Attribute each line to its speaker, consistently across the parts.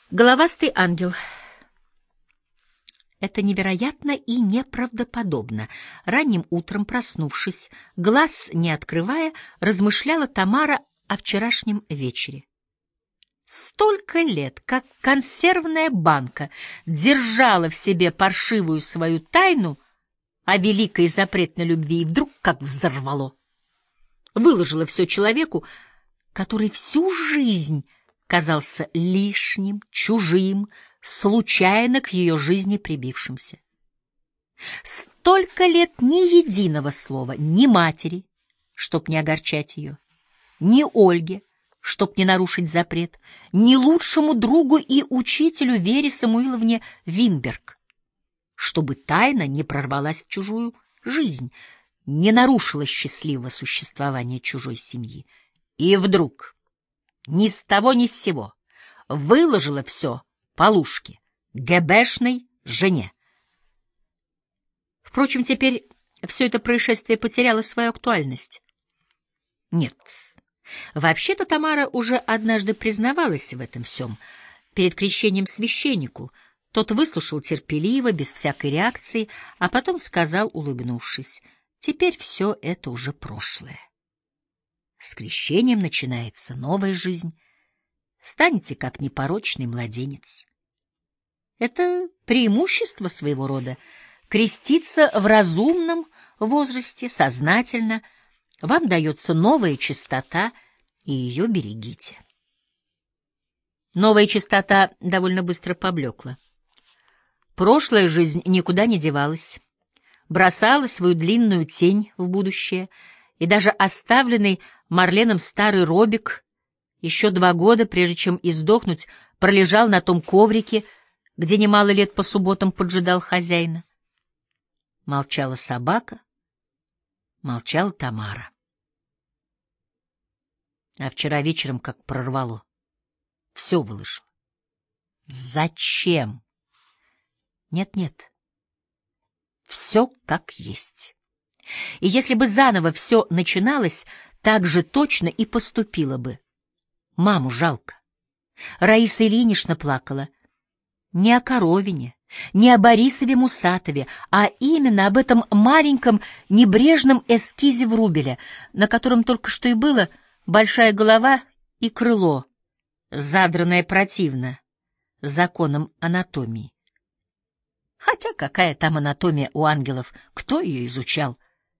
Speaker 1: Головастый ангел. Это невероятно и неправдоподобно. Ранним утром, проснувшись, глаз не открывая, размышляла Тамара о вчерашнем вечере. Столько лет, как консервная банка держала в себе паршивую свою тайну о великой запретной любви, и вдруг как взорвало. Выложила все человеку, который всю жизнь казался лишним, чужим, случайно к ее жизни прибившимся. Столько лет ни единого слова ни матери, чтоб не огорчать ее, ни Ольге, чтоб не нарушить запрет, ни лучшему другу и учителю Вере Самуиловне Винберг, чтобы тайна не прорвалась в чужую жизнь, не нарушила счастливого существования чужой семьи. И вдруг ни с того ни с сего выложила все Полушке, ГБшной жене. Впрочем, теперь все это происшествие потеряло свою актуальность. Нет, вообще-то Тамара уже однажды признавалась в этом всем перед крещением священнику. Тот выслушал терпеливо, без всякой реакции, а потом сказал, улыбнувшись: «Теперь все это уже прошлое. С крещением начинается новая жизнь. Станете как непорочный младенец. Это преимущество своего рода — креститься в разумном возрасте, сознательно. Вам дается новая чистота, и ее берегите». Новая чистота довольно быстро поблекла. Прошлая жизнь никуда не девалась, бросала свою длинную тень в будущее, и даже оставленный Марленом старый робик еще 2 года, прежде чем издохнуть, пролежал на том коврике, где немало лет по субботам поджидал хозяина. Молчала собака, молчала Тамара. А вчера вечером как прорвало. Все выложила. Зачем? Нет-нет. Все как есть. И если бы заново все начиналось, так же точно и поступила бы. Маму жалко. Раиса Ильинична плакала не о Коровине, не о Борисове Мусатове, а именно об этом маленьком небрежном эскизе Врубеля, на котором только что и было большая голова и крыло, задранное противно законом анатомии. Хотя какая там анатомия у ангелов, кто ее изучал?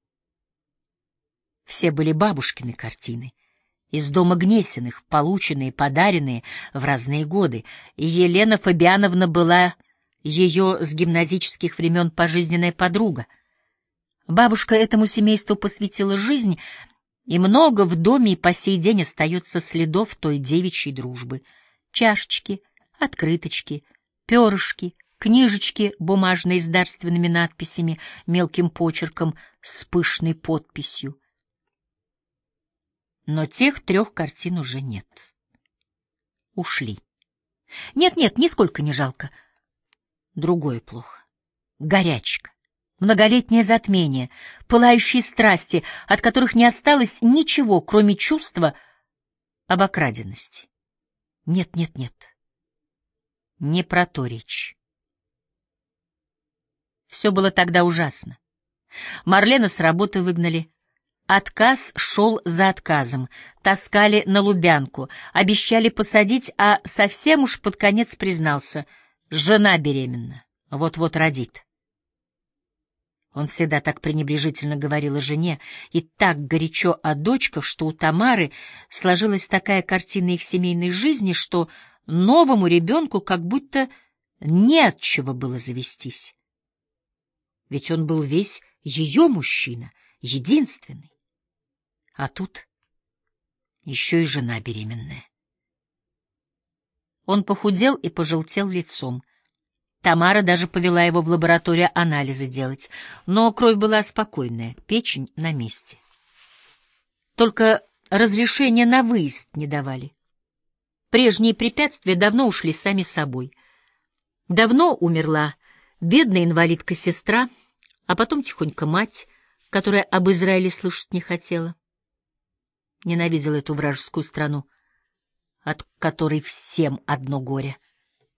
Speaker 1: Все были бабушкины картины, из дома Гнесиных, полученные, подаренные в разные годы. И Елена Фабиановна была ее с гимназических времен пожизненная подруга. Бабушка этому семейству посвятила жизнь, и много в доме и по сей день остается следов той девичьей дружбы. Чашечки, открыточки, перышки, книжечки бумажные с дарственными надписями, мелким почерком, с пышной подписью. Но тех 3 картин уже нет. Ушли. Нет-нет, нисколько не жалко. Другое плохо. Горячка, многолетнее затмение, пылающие страсти, от которых не осталось ничего, кроме чувства обокраденности. Нет. Не про то речь. Все было тогда ужасно. Марлена с работы выгнали. Отказ шел за отказом, таскали на Лубянку, обещали посадить, а совсем уж под конец признался: жена беременна, вот-вот родит. Он всегда так пренебрежительно говорил о жене и так горячо о дочках, что у Тамары сложилась такая картина их семейной жизни, что новому ребенку как будто не от чего было завестись. Ведь он был весь ее мужчина, единственный. А тут еще и жена беременная. Он похудел и пожелтел лицом. Тамара даже повела его в лабораторию анализы делать, но кровь была спокойная, печень на месте. Только разрешения на выезд не давали. Прежние препятствия давно ушли сами собой. Давно умерла бедная инвалидка-сестра, а потом тихонько мать, которая об Израиле слышать не хотела. Ненавидела эту вражескую страну, от которой всем одно горе.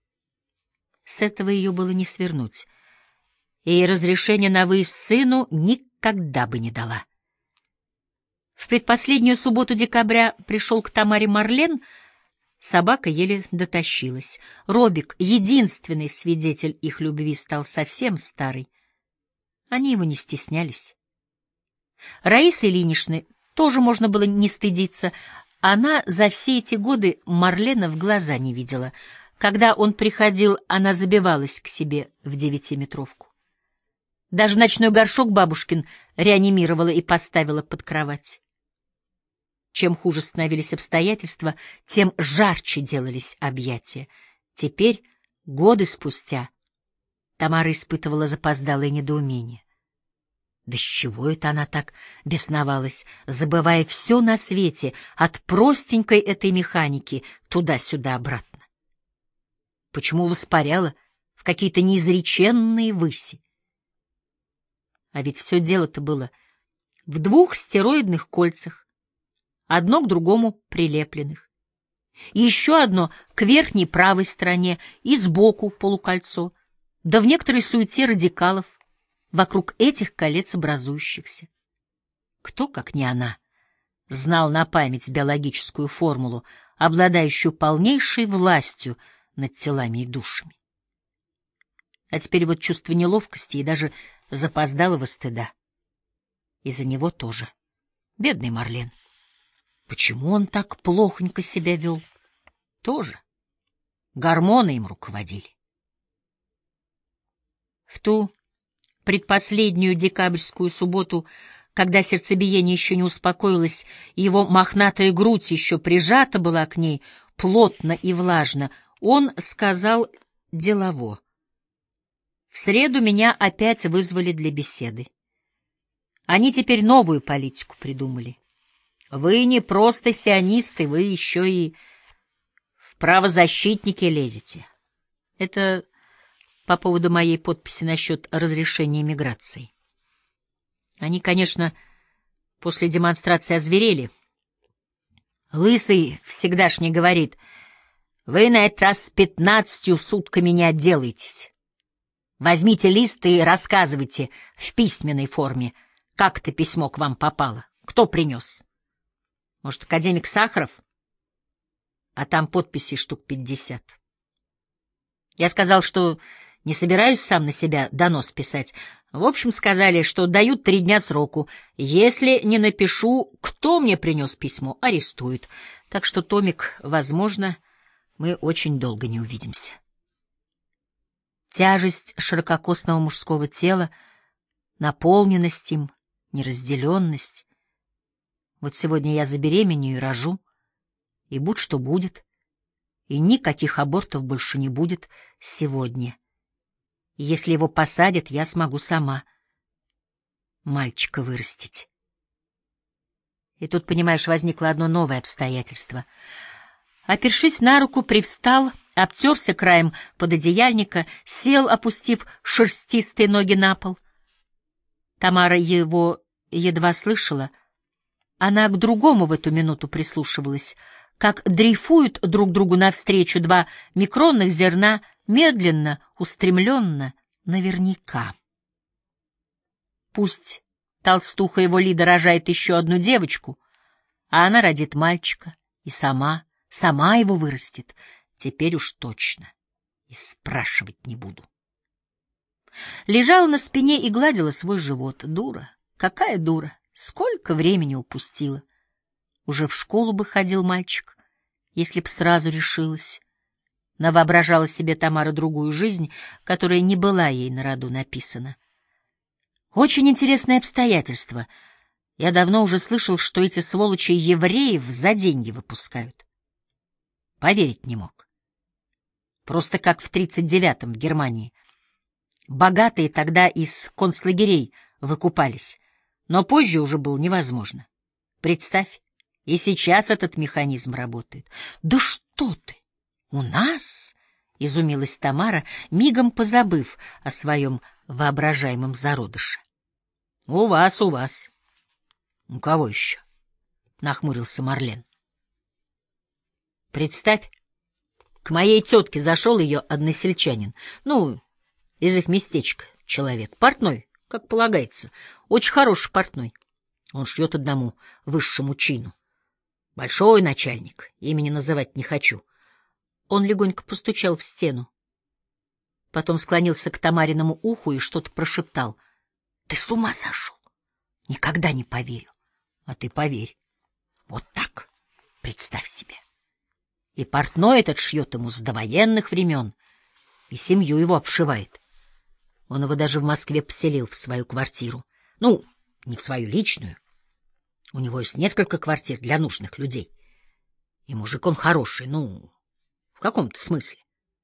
Speaker 1: с этого ее было не свернуть. И разрешение на выезд сыну никогда бы не дала. В предпоследнюю субботу декабря пришел к Тамаре Марлен, собака еле дотащилась. Робик, единственный свидетель их любви, стал совсем старый. Они его не стеснялись. Раисы Ильиничны тоже можно было не стыдиться. Она за все эти годы Марлена в глаза не видела. Когда он приходил, она забивалась к себе в 9-метровку. Даже ночной горшок бабушкин реанимировала и поставила под кровать. Чем хуже становились обстоятельства, тем жарче делались объятия. Теперь, годы спустя, Тамара испытывала запоздалое недоумение. Да с чего это она так бесновалась, забывая все на свете, от простенькой этой механики туда-сюда обратно? Почему воспаряла в какие-то неизреченные выси? А ведь все дело-то было в 2 стероидных кольцах, одно к другому прилепленных. Еще одно к верхней правой стороне и сбоку полукольцо, да в некоторой суете радикалов, вокруг этих колец образующихся. Кто, как не она, знал на память биологическую формулу, обладающую полнейшей властью над телами и душами? А теперь вот чувство неловкости и даже запоздалого стыда. И за него тоже. Бедный Марлен. Почему он так плохонько себя вел? Тоже. Гормоны им руководили. В ту предпоследнюю декабрьскую субботу, когда сердцебиение еще не успокоилось, и его мохнатая грудь еще прижата была к ней плотно и влажно, он сказал делово: «В среду меня опять вызвали для беседы. Они теперь новую политику придумали. Вы не просто сионисты, вы еще и в правозащитники лезете. Это по поводу моей подписи насчет разрешения миграции. Они, конечно, после демонстрации озверели. Лысый всегдашний говорит: вы на этот раз с 15 сутками не отделаетесь. Возьмите лист и рассказывайте в письменной форме, как это письмо к вам попало, кто принес. Может, академик Сахаров? А там подписей штук 50. Я сказал, что не собираюсь сам на себя донос писать. В общем, сказали, что дают 3 дня сроку. Если не напишу, кто мне принес письмо, арестуют. Так что, Томик, возможно, мы очень долго не увидимся. Тяжесть ширококосного мужского тела, наполненность им, неразделенность. Вот сегодня я забеременею и рожу, и будь что будет, и никаких абортов больше не будет сегодня. И если его посадят, я смогу сама мальчика вырастить. И тут, понимаешь, возникло одно новое обстоятельство. Опершись на руку, привстал, обтерся краем пододеяльника, сел, опустив шерстистые ноги на пол. Тамара его едва слышала. Она к другому в эту минуту прислушивалась, как дрейфуют друг другу навстречу 2 микронных зерна, медленно, устремленно, наверняка. Пусть толстуха его Лида рожает еще одну девочку, а она родит мальчика и сама его вырастет, теперь уж точно, и спрашивать не буду. Лежала на спине и гладила свой живот. Дура, какая дура, сколько времени упустила. Уже в школу бы ходил мальчик, если б сразу решилась. Навоображала себе Тамара другую жизнь, которая не была ей на роду написана. Очень интересное обстоятельство. Я давно уже слышал, что эти сволочи евреев за деньги выпускают. Поверить не мог. Просто как в 39-м в Германии. Богатые тогда из концлагерей выкупались, но позже уже было невозможно. Представь, и сейчас этот механизм работает. Да что ты! У нас? — изумилась Тамара, мигом позабыв о своем воображаемом зародыше. — У вас, у вас. — У кого еще? — нахмурился Марлен. — Представь, К моей тетке зашел ее односельчанин. Ну, из их местечка человек. Портной, как полагается. Очень хороший портной. Он шьет одному высшему чину. Большой начальник, имени называть не хочу. Он легонько постучал в стену. Потом склонился к Тамариному уху и что-то прошептал. — Ты с ума сошел? Никогда не поверю. А ты поверь. Вот так, представь себе. И портной этот шьет ему с довоенных времен, и семью его обшивает. Он его даже в Москве поселил в свою квартиру. Ну, не в свою личную. У него есть несколько квартир для нужных людей. И мужик он хороший, ну, в каком-то смысле.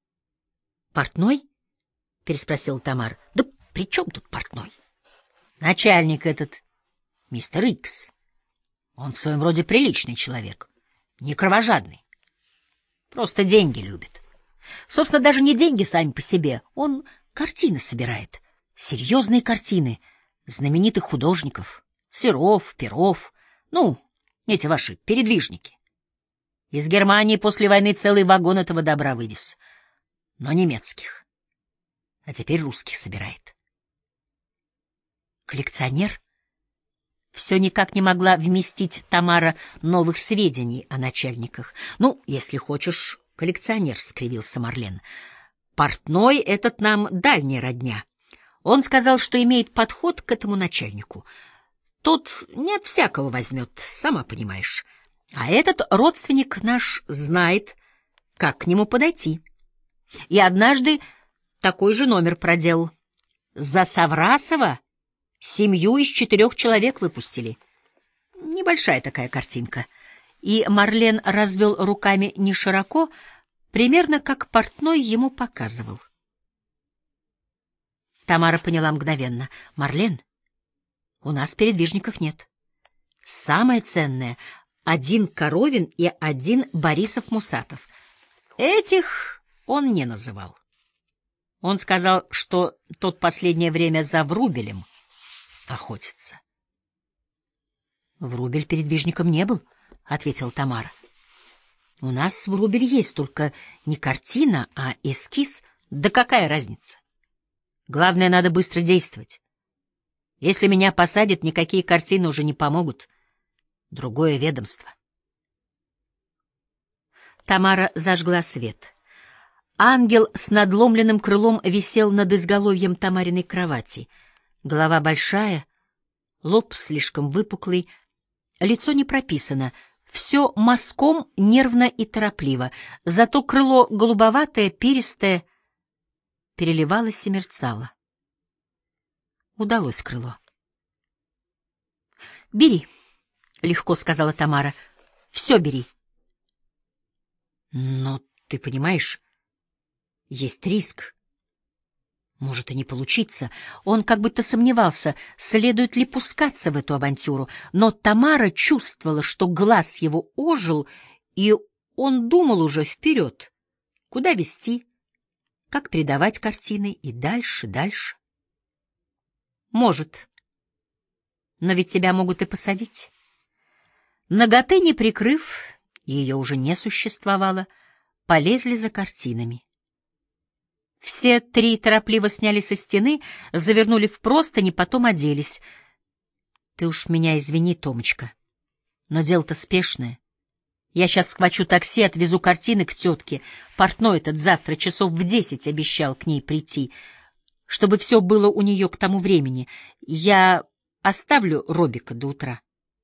Speaker 1: — Портной? — переспросила Тамара. — Да при чем тут портной? Начальник этот, мистер Икс. Он в своем роде приличный человек, не кровожадный. Просто деньги любит. Собственно, даже не деньги сами по себе. Он картины собирает. Серьезные картины знаменитых художников. Серов, Перов. Ну, эти ваши передвижники. Из Германии после войны целый вагон этого добра вывез. Но немецких. А теперь русских собирает. Коллекционер? Все никак не могла вместить Тамара новых сведений о начальниках. Ну, если хочешь, коллекционер, — скривился Марлен. Портной этот нам дальняя родня. Он сказал, что имеет подход к этому начальнику. Тот не от всякого возьмет, сама понимаешь. А этот родственник наш знает, как к нему подойти. И однажды такой же номер проделал. За Саврасова 7 из 4 человек выпустили. Небольшая такая картинка. И Марлен развел руками не широко, примерно как портной ему показывал. Тамара поняла мгновенно. Марлен, у нас передвижников нет. Самое ценное — 1 Коровин и 1 Борисов-Мусатов. Этих он не называл. Он сказал, что тот последнее время за Врубелем охотится. — Врубель передвижником не был, — ответила Тамара. — У нас Врубель есть, только не картина, а эскиз. Да какая разница? Главное, надо быстро действовать. Если меня посадят, никакие картины уже не помогут. Другое ведомство. Тамара зажгла свет. Ангел с надломленным крылом висел над изголовьем Тамариной кровати. Голова большая, лоб слишком выпуклый, лицо не прописано, все мазком нервно и торопливо, зато крыло голубоватое, перистое, переливалось и мерцало. Удалось крыло. — Бери, — легко сказала Тамара, — все бери. — Но ты понимаешь, есть риск. Может и не получиться. Он как будто сомневался, следует ли пускаться в эту авантюру, но Тамара чувствовала, что глаз его ожил, и он думал уже вперед, куда вести, как передавать картины и дальше, дальше. Может. Но ведь тебя могут и посадить. Наготы не прикрыв, ее уже не существовало, полезли за картинами. Все 3 торопливо сняли со стены, завернули в простыни, потом оделись. Ты уж меня извини, Томочка, но дело-то спешное. Я сейчас схвачу такси, отвезу картины к тетке. Портной этот завтра часов в 10 обещал к ней прийти, чтобы все было у нее к тому времени. Я оставлю Робика до утра.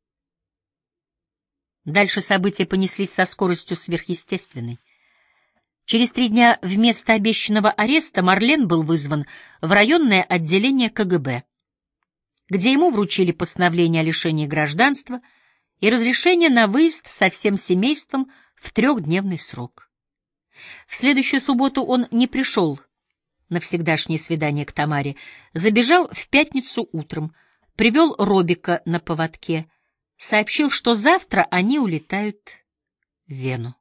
Speaker 1: Дальше события понеслись со скоростью сверхъестественной. Через 3 дня вместо обещанного ареста Марлен был вызван в районное отделение КГБ, где ему вручили постановление о лишении гражданства и разрешение на выезд со всем семейством в 3-дневный срок. В следующую субботу он не пришел на всегдашнее свидание к Тамаре, забежал в пятницу утром, привел Робика на поводке, сообщил, что завтра они улетают в Вену.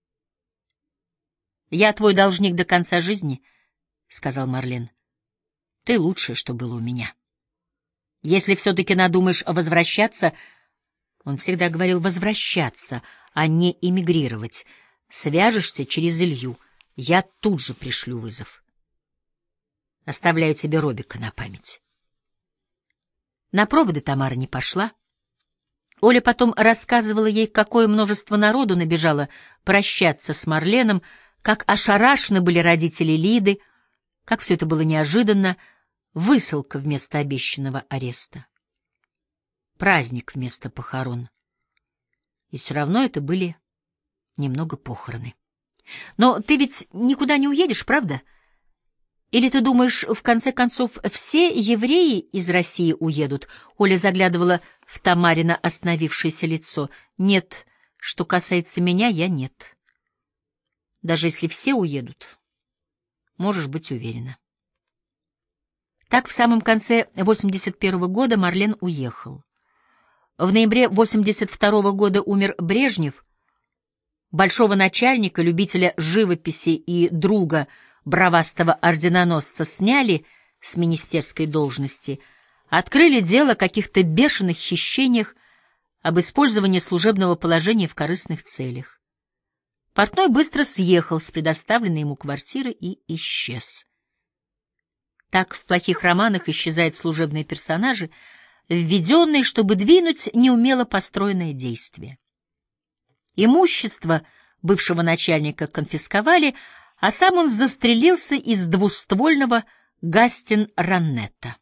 Speaker 1: «Я твой должник до конца жизни», — сказал Марлен. «Ты лучшее, что было у меня. Если все-таки надумаешь возвращаться...» Он всегда говорил «возвращаться», а не эмигрировать. Свяжешься через Илью, я тут же пришлю вызов. Оставляю тебе Робика на память. На проводы Тамара не пошла. Оля потом рассказывала ей, какое множество народу набежало прощаться с Марленом, как ошарашены были родители Лиды, как все это было неожиданно, высылка вместо обещанного ареста, праздник вместо похорон. И все равно это были немного похороны. Но ты ведь никуда не уедешь, правда? Или ты думаешь, в конце концов, все евреи из России уедут? Оля заглядывала в Тамарина остановившееся лицо. Нет, что касается меня, я нет. Даже если все уедут, можешь быть уверена. Так, в самом конце 81-го года Марлен уехал. В ноябре 82-го года умер Брежнев, большого начальника, любителя живописи и друга бравастого орденоносца сняли с министерской должности, открыли дело о каких-то бешеных хищениях, об использовании служебного положения в корыстных целях. Портной быстро съехал с предоставленной ему квартиры и исчез. Так в плохих романах исчезают служебные персонажи, введенные, чтобы двинуть неумело построенное действие. Имущество бывшего начальника конфисковали, а сам он застрелился из двуствольного Гастин-Раннета.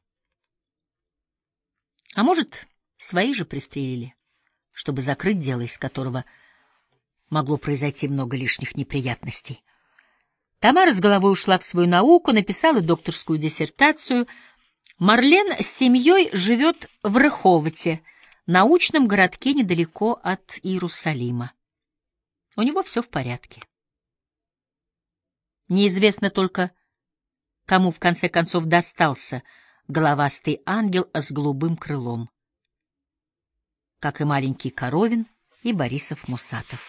Speaker 1: А может, свои же пристрелили, чтобы закрыть дело, из которого могло произойти много лишних неприятностей. Тамара с головой ушла в свою науку, написала докторскую диссертацию. Марлен с семьей живет в Рыховоте, научном городке недалеко от Иерусалима. У него все в порядке. Неизвестно только, кому в конце концов достался головастый ангел с голубым крылом, как и маленький Коровин и Борисов-Мусатов.